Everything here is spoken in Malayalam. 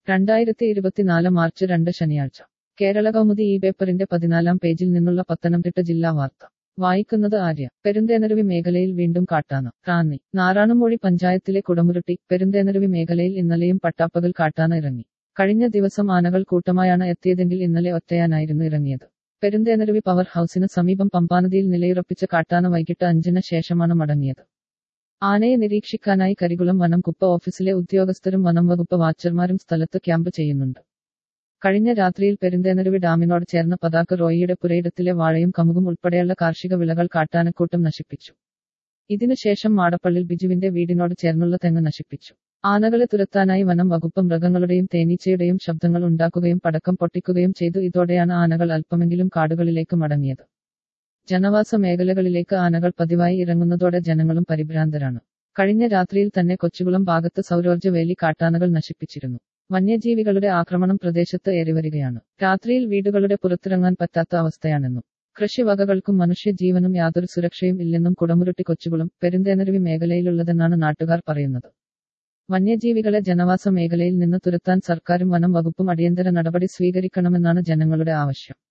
2024 മാർച്ച് 2 ശനിയാഴ്ച കേരളകൗമുദി ഈ പേപ്പറിന്റെ 14-ാം പേജിൽ നിന്നുള്ള പത്തനംതിട്ട ജില്ലാ വാർത്ത വായിക്കുന്നത് ആര്യ. പെരുന്തേനരുവി മേഖലയിൽ വീണ്ടും കാട്ടാന. റാന്നി. നാറാണുമൂഴി പഞ്ചായത്തിലെ കുടമുരുട്ടി പെരുന്തേനരുവി മേഖലയിൽ ഇന്നലെയും പട്ടാപ്പകൽ കാട്ടാന ഇറങ്ങി. കഴിഞ്ഞ ദിവസം ആനകൾ കൂട്ടമായാണ് എത്തിയതെങ്കിൽ ഇന്നലെ ഒറ്റയാനായിരുന്നു ഇറങ്ങിയത്. പെരുന്തേനരുവി പവർ ഹൌസിന് സമീപം പമ്പാനദിയിൽ നിലയുറപ്പിച്ച കാട്ടാന വൈകിട്ട് 5-ന് ശേഷമാണ് മടങ്ങിയത്. ആനയെ നിരീക്ഷിക്കാനായി കരികുളം വനം കുപ്പ ഓഫീസിലെ ഉദ്യോഗസ്ഥരും വനം വകുപ്പ് വാച്ചർമാരും സ്ഥലത്ത് ക്യാമ്പ് ചെയ്യുന്നുണ്ട്. കഴിഞ്ഞ രാത്രിയിൽ പെരുന്തേനരുവി ഡാമിനോട് ചേർന്ന പതാക റോയിയുടെ പുരയിടത്തിലെ വാഴയും കമുകും ഉൾപ്പെടെയുള്ള കാർഷിക വിളകൾ കാട്ടാനക്കൂട്ടം നശിപ്പിച്ചു. ഇതിനുശേഷം മാടപ്പള്ളിൽ ബിജുവിന്റെ വീടിനോട് ചേർന്നുള്ള തെങ്ങ് നശിപ്പിച്ചു. ആനകളെ തുരത്താനായി വനം വകുപ്പ് മൃഗങ്ങളുടെയും തേനീച്ചയുടെയും ശബ്ദങ്ങൾ ഉണ്ടാക്കുകയും പടക്കം പൊട്ടിക്കുകയും ചെയ്തു. ഇതോടെയാണ് ആനകൾ അല്പമെങ്കിലും കാടുകളിലേക്ക് മടങ്ങിയത്. ജനവാസ മേഖലകളിലേക്ക് ആനകൾ പതിവായി ഇറങ്ങുന്നതോടെ ജനങ്ങളും പരിഭ്രാന്തരാണ്. കഴിഞ്ഞ രാത്രിയിൽ തന്നെ കൊച്ചുകുളം ഭാഗത്ത് സൗരോർജ്ജ വേലി കാട്ടാനകൾ നശിപ്പിച്ചിരുന്നു. വന്യജീവികളുടെ ആക്രമണം പ്രദേശത്ത് ഏറിവരികയാണ്. രാത്രിയിൽ വീടുകളുടെ പുറത്തിറങ്ങാൻ പറ്റാത്ത അവസ്ഥയാണെന്നും കൃഷിവകകൾക്കും മനുഷ്യജീവനും യാതൊരു സുരക്ഷയും ഇല്ലെന്നും കുടമുരുട്ടി കൊച്ചുകുളം പെരുന്തേനരുവി മേഖലയിലുള്ളതെന്നാണ് നാട്ടുകാർ പറയുന്നത്. വന്യജീവികളെ ജനവാസ മേഖലയിൽ നിന്ന് തുരത്താൻ സർക്കാരും വനം വകുപ്പും അടിയന്തര നടപടി സ്വീകരിക്കണമെന്നാണ് ജനങ്ങളുടെ ആവശ്യം.